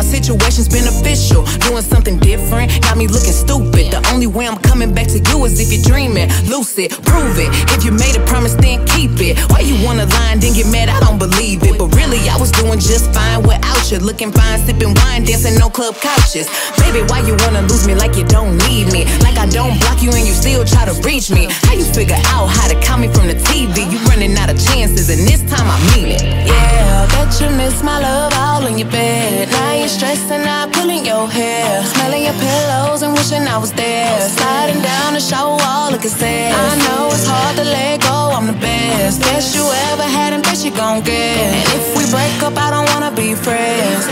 my situation's beneficial. Doing something different, got me looking stupid. The only way I'm coming back to you is if you're dreaming. Lucid, prove it. If you made a promise, then keep it. Why you wanna lie and then get mad? I don't believe it. But really, I was doing just fine without you. Looking fine, sipping wine, dancing on club couches. Baby, why you wanna lose me like you don't need me? Like I don't block you and you still try to reach me. How you figure out how to count me from the TV? You running out of chances and this time I mean it. Yeah, I bet you miss my love all in your bed. Now you're stressing out, pulling your hair, smelling your pillows and wishing I was there. Sliding down the shower wall, looking sad. I know it's hard to let go, I'm the best you ever had and best you gon' get. And if we break up, I don't wanna be friends.